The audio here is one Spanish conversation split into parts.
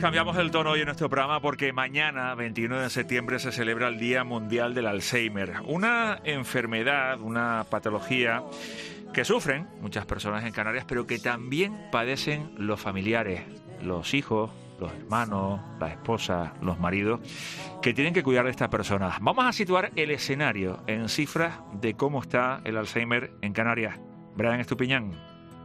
Cambiamos el tono hoy en nuestro programa porque mañana, 21 de septiembre, se celebra el Día Mundial del Alzheimer. Una enfermedad, una patología que sufren muchas personas en Canarias, pero que también padecen los familiares, los hijos, los hermanos, las esposas, los maridos, que tienen que cuidar de estas personas. Vamos a situar el escenario en cifras de cómo está el Alzheimer en Canarias. Brian Estupiñán.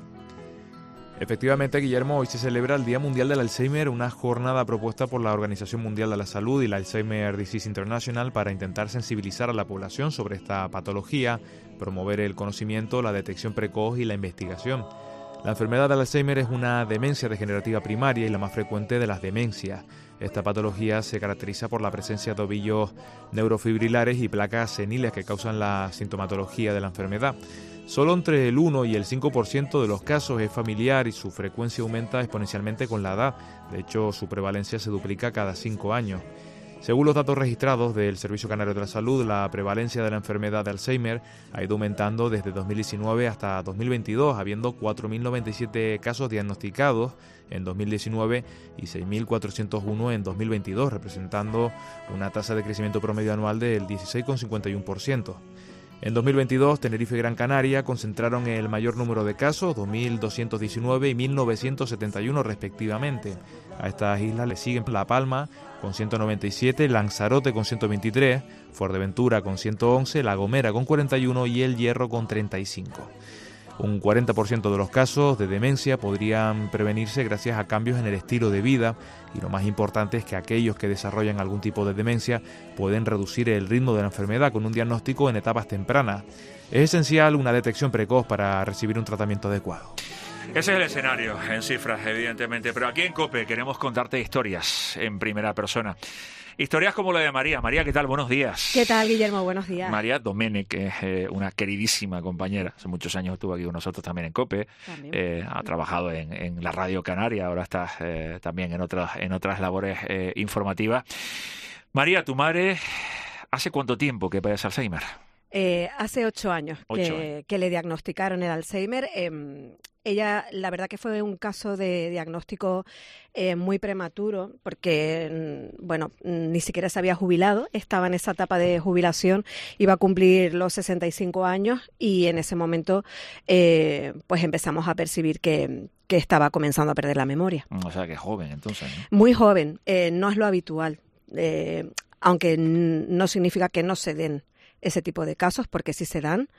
Efectivamente, Guillermo, hoy se celebra el Día Mundial del Alzheimer, una jornada propuesta por la Organización Mundial de la Salud y la Alzheimer Disease International para intentar sensibilizar a la población sobre esta patología, promover el conocimiento, la detección precoz y la investigación. La enfermedad del Alzheimer es una demencia degenerativa primaria y la más frecuente de las demencias. Esta patología se caracteriza por la presencia de ovillos neurofibrilares y placas seniles que causan la sintomatología de la enfermedad. Solo entre el 1 y el 5% de los casos es familiar y su frecuencia aumenta exponencialmente con la edad. De hecho, su prevalencia se duplica cada 5 años. Según los datos registrados del Servicio Canario de la Salud, la prevalencia de la enfermedad de Alzheimer ha ido aumentando desde 2019 hasta 2022, habiendo 4.097 casos diagnosticados en 2019 y 6.401 en 2022, representando una tasa de crecimiento promedio anual del 16,51%. En 2022, Tenerife y Gran Canaria concentraron el mayor número de casos, 2.219 y 1.971 respectivamente. A estas islas le siguen La Palma con 197, Lanzarote con 123, Fuerteventura con 111, La Gomera con 41 y El Hierro con 35. Un 40% de los casos de demencia podrían prevenirse gracias a cambios en el estilo de vida y lo más importante es que aquellos que desarrollan algún tipo de demencia pueden reducir el ritmo de la enfermedad con un diagnóstico en etapas tempranas. Es esencial una detección precoz para recibir un tratamiento adecuado. Ese es el escenario, en cifras, evidentemente, pero aquí en COPE queremos contarte historias en primera persona. Historias como la de María. María, ¿qué tal? Buenos días. ¿Qué tal, Guillermo? Buenos días. María Domènech, que es una queridísima compañera. Hace muchos años estuvo aquí con nosotros también en COPE. Ha trabajado en la Radio Canaria, ahora está también en otras labores informativas. María, tu madre, ¿hace cuánto tiempo que padece Alzheimer? Hace 8 años que le diagnosticaron el Alzheimer. Ella, la verdad que fue un caso de diagnóstico muy prematuro porque, ni siquiera se había jubilado, estaba en esa etapa de jubilación, iba a cumplir los 65 años y en ese momento pues empezamos a percibir que estaba comenzando a perder la memoria. O sea, que joven entonces, ¿no? Muy joven, no es lo habitual, aunque no significa que no se den ese tipo de casos, porque sí se dan,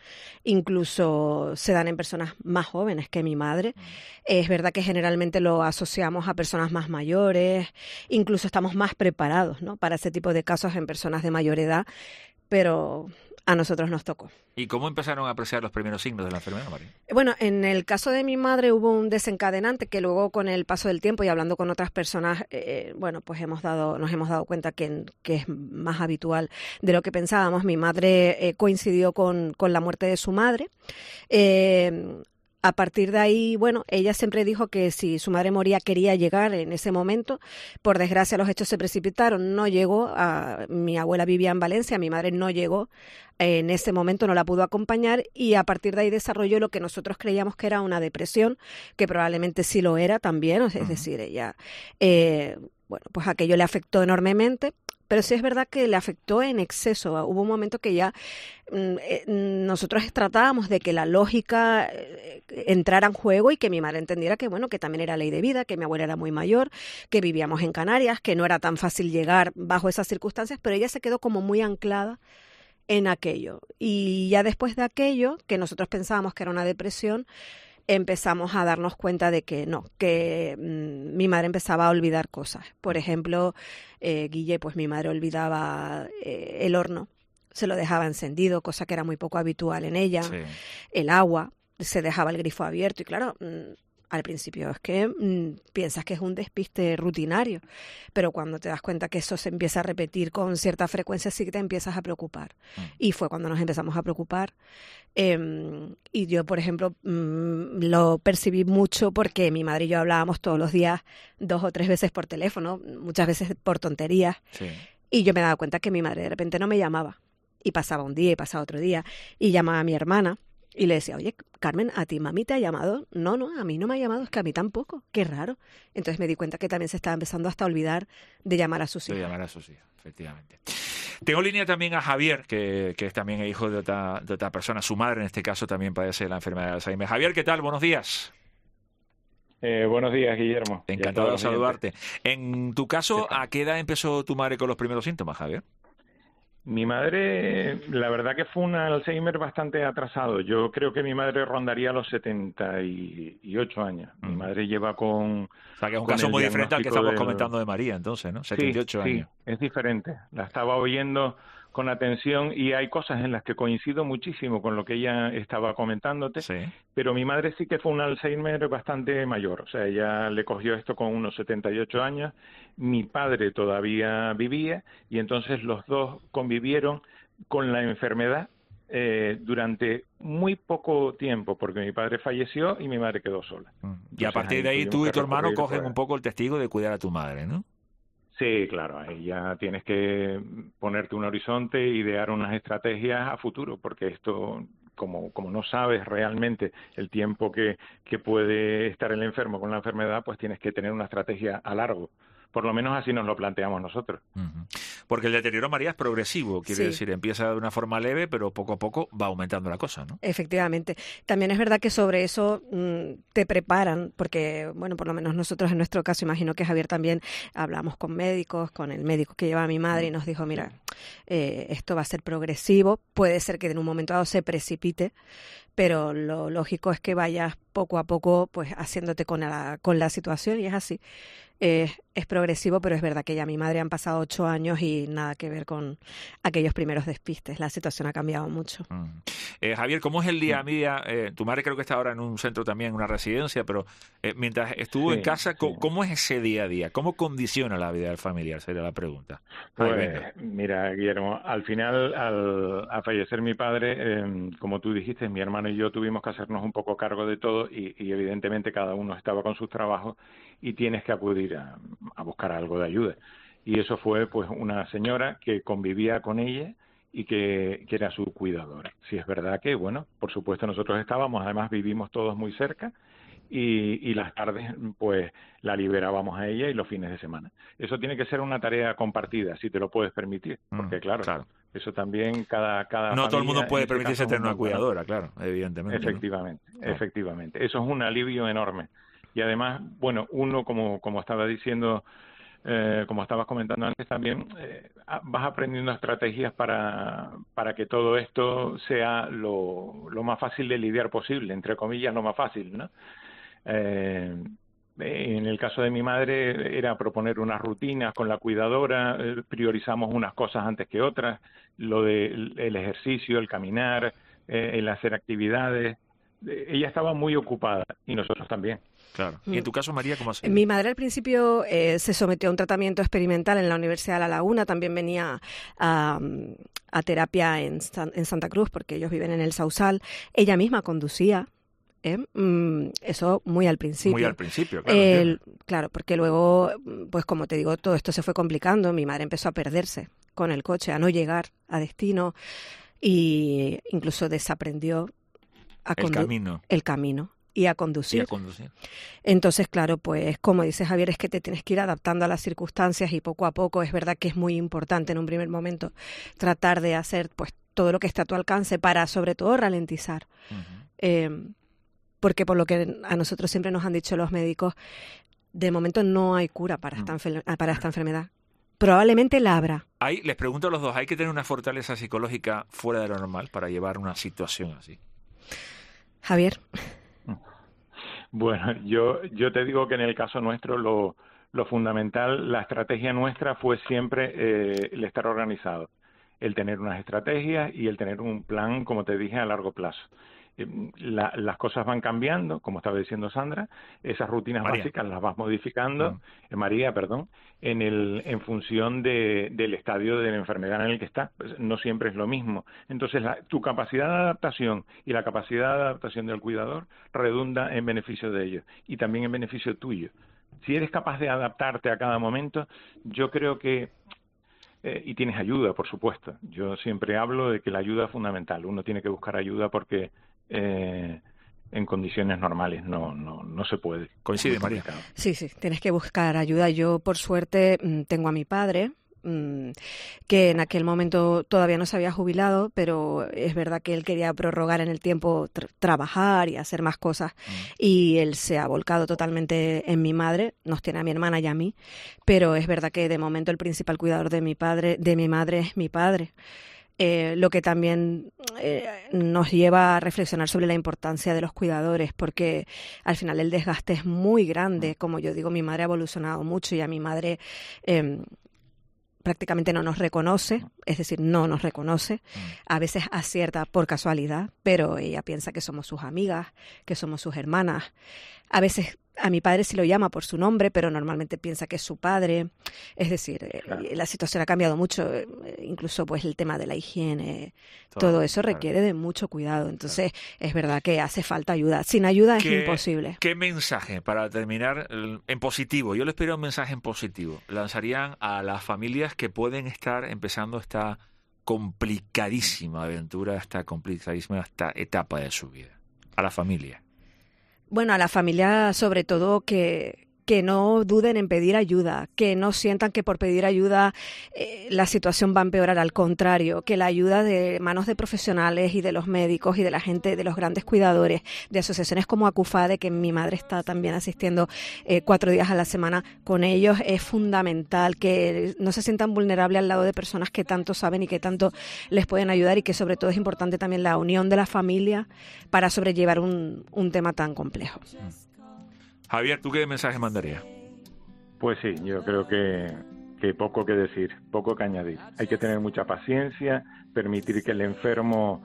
incluso se dan en personas más jóvenes que mi madre. Es verdad que generalmente lo asociamos a personas más mayores, incluso estamos más preparados, ¿no?, para ese tipo de casos en personas de mayor edad, pero a nosotros nos tocó. ¿Y cómo empezaron a apreciar los primeros signos de la enfermedad, María? Bueno, en el caso de mi madre hubo un desencadenante que luego con el paso del tiempo y hablando con otras personas, pues nos hemos dado cuenta que es más habitual de lo que pensábamos. Mi madre coincidió con la muerte de su madre. A partir de ahí, ella siempre dijo que si su madre moría quería llegar en ese momento. Por desgracia los hechos se precipitaron, no llegó. Mi abuela vivía en Valencia, mi madre no llegó. En ese momento no la pudo acompañar y a partir de ahí desarrolló lo que nosotros creíamos que era una depresión, que probablemente sí lo era también. Es decir, ella, pues aquello le afectó enormemente. Pero sí es verdad que le afectó en exceso. Hubo un momento que ya nosotros tratábamos de que la lógica entrara en juego y que mi madre entendiera que también era ley de vida, que mi abuela era muy mayor, que vivíamos en Canarias, que no era tan fácil llegar bajo esas circunstancias, pero ella se quedó como muy anclada en aquello. Y ya después de aquello, que nosotros pensábamos que era una depresión, empezamos a darnos cuenta de que no, que mi madre empezaba a olvidar cosas. Por ejemplo, Guille, pues mi madre olvidaba el horno, se lo dejaba encendido, cosa que era muy poco habitual en ella. Sí. El agua, se dejaba el grifo abierto y claro, al principio es que piensas que es un despiste rutinario, pero cuando te das cuenta que eso se empieza a repetir con cierta frecuencia sí que te empiezas a preocupar. Y fue cuando nos empezamos a preocupar. Y yo, por ejemplo, lo percibí mucho porque mi madre y yo hablábamos todos los días 2 o 3 veces por teléfono, muchas veces por tonterías. Sí. Y yo me daba cuenta que mi madre de repente no me llamaba. Y pasaba un día y pasaba otro día y llamaba a mi hermana. Y le decía, oye, Carmen, ¿a ti mami te ha llamado? No, a mí no me ha llamado, es que a mí tampoco. Qué raro. Entonces me di cuenta que también se estaba empezando hasta a olvidar de llamar a sus hijos. De llamar a sus hijos, efectivamente. Tengo en línea también a Javier, que es también hijo de otra persona. Su madre, en este caso, también padece la enfermedad de Alzheimer. Javier, ¿qué tal? Buenos días. Buenos días, Guillermo. Encantado de saludarte. En tu caso, ¿a qué edad empezó tu madre con los primeros síntomas, Javier? Mi madre, la verdad que fue un Alzheimer bastante atrasado. Yo creo que mi madre rondaría los 78 años. Mi madre lleva con... O sea, que es un caso muy diferente al que estamos comentando de María, entonces, ¿no? 78 años. Sí, es diferente. La estaba oyendo con atención y hay cosas en las que coincido muchísimo con lo que ella estaba comentándote, sí. Pero mi madre sí que fue un Alzheimer bastante mayor, o sea, ella le cogió esto con unos 78 años, mi padre todavía vivía y entonces los dos convivieron con la enfermedad durante muy poco tiempo, porque mi padre falleció y mi madre quedó sosola. Y a partir de ahí tú y tu hermano cogen un poco el testigo de cuidar a tu madre, ¿no? Sí, claro, ahí ya tienes que ponerte un horizonte, idear unas estrategias a futuro, porque esto, como no sabes realmente el tiempo que puede estar el enfermo con la enfermedad, pues tienes que tener una estrategia a largo. Por lo menos así nos lo planteamos nosotros. Porque el deterioro, María, es progresivo, quiere decir, empieza de una forma leve, pero poco a poco va aumentando la cosa, ¿no? Efectivamente. También es verdad que sobre eso te preparan, porque, bueno, por lo menos nosotros en nuestro caso, imagino que Javier también, hablamos con médicos, con el médico que lleva a mi madre y nos dijo, mira, esto va a ser progresivo, puede ser que en un momento dado se precipite, pero lo lógico es que vayas poco a poco pues haciéndote con la situación y es así. Es progresivo, pero es verdad que ya mi madre han pasado 8 años y nada que ver con aquellos primeros despistes. La situación ha cambiado mucho. Javier, ¿cómo es el día a día? Tu madre creo que está ahora en un centro también, en una residencia, pero mientras estuvo en casa, ¿cómo es ese día a día? ¿Cómo condiciona la vida del familiar? Sería la pregunta. Pues mira, Guillermo, al final, al fallecer mi padre, como tú dijiste, mi hermano y yo tuvimos que hacernos un poco cargo de todo y evidentemente cada uno estaba con sus trabajos y tienes que acudir a buscar algo de ayuda. Y eso fue pues una señora que convivía con ella y que era su cuidadora. Sí, es verdad que, bueno, por supuesto nosotros estábamos, además vivimos todos muy cerca y las tardes pues la liberábamos a ella y los fines de semana. Eso tiene que ser una tarea compartida, si te lo puedes permitir, porque claro. Eso también cada no todo el mundo puede permitirse tener una cuidadora, claro, evidentemente. Efectivamente. Eso es un alivio enorme. Y además, bueno, uno, como estaba diciendo, como estabas comentando antes también, vas aprendiendo estrategias para que todo esto sea lo más fácil de lidiar posible, entre comillas, lo más fácil, ¿no? En el caso de mi madre era proponer unas rutinas con la cuidadora, priorizamos unas cosas antes que otras, lo del ejercicio, el caminar, el hacer actividades. Ella estaba muy ocupada y nosotros también. Claro. ¿Y en tu caso, María, cómo ha sido? Mi madre al principio se sometió a un tratamiento experimental en la Universidad de La Laguna, también venía a terapia en Santa Cruz porque ellos viven en el Sausal. Ella misma conducía. Eso muy al principio. Muy al principio, claro. Claro, porque luego, pues como te digo, todo esto se fue complicando. Mi madre empezó a perderse con el coche, a no llegar a destino y incluso desaprendió el camino y a conducir. Entonces, claro, pues como dice Javier, es que te tienes que ir adaptando a las circunstancias y poco a poco es verdad que es muy importante en un primer momento tratar de hacer pues todo lo que está a tu alcance para sobre todo ralentizar. Porque por lo que a nosotros siempre nos han dicho los médicos, de momento no hay cura para esta enfermedad. Probablemente la habrá. Les pregunto a los dos, ¿hay que tener una fortaleza psicológica fuera de lo normal para llevar una situación así? Javier. Bueno, yo te digo que en el caso nuestro lo fundamental, la estrategia nuestra fue siempre el estar organizado, el tener unas estrategias y el tener un plan, como te dije, a largo plazo. Las cosas van cambiando, como estaba diciendo Sandra, esas rutinas básicas las vas modificando, María, perdón, en función del estadio de la enfermedad en el que está. Pues no siempre es lo mismo. Entonces, tu capacidad de adaptación y la capacidad de adaptación del cuidador redunda en beneficio de ellos y también en beneficio tuyo. Si eres capaz de adaptarte a cada momento, yo creo que y tienes ayuda, por supuesto. Yo siempre hablo de que la ayuda es fundamental. Uno tiene que buscar ayuda porque en condiciones normales. No se puede. ¿Coincide, María? Sí, tienes que buscar ayuda. Yo, por suerte, tengo a mi padre, que en aquel momento todavía no se había jubilado, pero es verdad que él quería prorrogar en el tiempo trabajar y hacer más cosas, y él se ha volcado totalmente en mi madre. Nos tiene a mi hermana y a mí, pero es verdad que de momento el principal cuidador de mi madre es mi padre. Lo que también nos lleva a reflexionar sobre la importancia de los cuidadores, porque al final el desgaste es muy grande. Como yo digo, mi madre ha evolucionado mucho y a mi madre prácticamente no nos reconoce, es decir, no nos reconoce. A veces acierta por casualidad, pero ella piensa que somos sus amigas, que somos sus hermanas. A veces a mi padre sí lo llama por su nombre, pero normalmente piensa que es su padre. Es decir, claro, la situación ha cambiado mucho, incluso pues el tema de la higiene, todo eso requiere de mucho cuidado. Entonces, es verdad que hace falta ayuda. Sin ayuda es imposible. ¿Qué mensaje, para terminar, en positivo? Yo les pido un mensaje en positivo. Lanzarían a las familias que pueden estar empezando esta complicadísima aventura, esta etapa de su vida. A la familia. Bueno, a la familia sobre todo que no duden en pedir ayuda, que no sientan que por pedir ayuda la situación va a empeorar, al contrario, que la ayuda de manos de profesionales y de los médicos y de la gente, de los grandes cuidadores, de asociaciones como ACUFADE, que mi madre está también asistiendo 4 días a la semana con ellos, es fundamental, que no se sientan vulnerables al lado de personas que tanto saben y que tanto les pueden ayudar, y que sobre todo es importante también la unión de la familia para sobrellevar un tema tan complejo. Javier, ¿tú qué mensaje mandarías? Pues sí, yo creo que poco que decir, poco que añadir. Hay que tener mucha paciencia, permitir que el enfermo,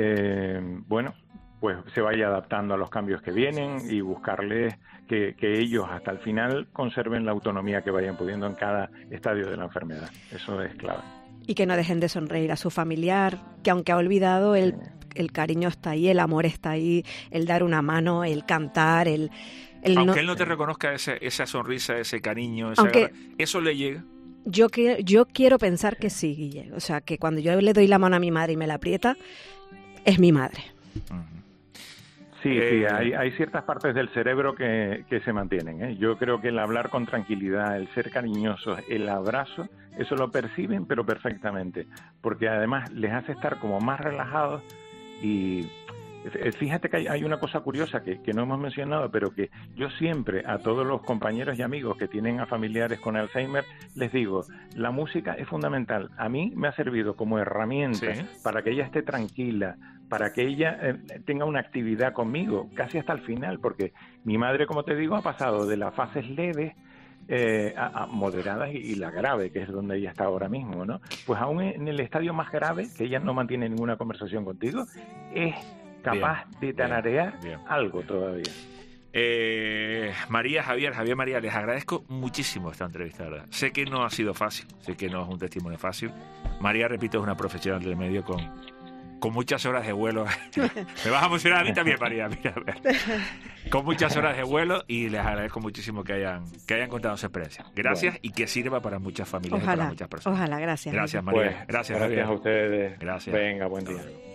pues se vaya adaptando a los cambios que vienen y buscarles que ellos hasta el final conserven la autonomía que vayan pudiendo en cada estadio de la enfermedad. Eso es clave. Y que no dejen de sonreír a su familiar, que aunque ha olvidado, el cariño está ahí, el amor está ahí, el dar una mano, el cantar, aunque él no te reconozca esa sonrisa, ese cariño, ¿eso le llega? Yo quiero pensar que sí, Guille. O sea, que cuando yo le doy la mano a mi madre y me la aprieta, es mi madre. Sí, hay ciertas partes del cerebro que se mantienen. Yo creo que el hablar con tranquilidad, el ser cariñosos, el abrazo, eso lo perciben, pero perfectamente. Porque además les hace estar como más relajados. Y fíjate que hay una cosa curiosa que no hemos mencionado, pero que yo siempre a todos los compañeros y amigos que tienen a familiares con Alzheimer les digo, la música es fundamental. A mí me ha servido como herramienta para que ella esté tranquila, para que ella tenga una actividad conmigo, casi hasta el final, porque mi madre, como te digo, ha pasado de las fases leves a moderadas y la grave, que es donde ella está ahora mismo, ¿no? Pues aún en el estadio más grave, que ella no mantiene ninguna conversación contigo, es capaz de tararear algo todavía. Javier María, les agradezco muchísimo esta entrevista, ¿verdad? Sé que no ha sido fácil, sé que no es un testimonio fácil. María, repito, es una profesional del medio con muchas horas de vuelo. Me vas a emocionar a mí también, María. Mira, a ver. Con muchas horas de vuelo, y les agradezco muchísimo que hayan contado su experiencia. Gracias, y que sirva para muchas familias y para muchas personas. Ojalá, gracias. Gracias, María. Gracias a ustedes. Gracias. Venga, buen día.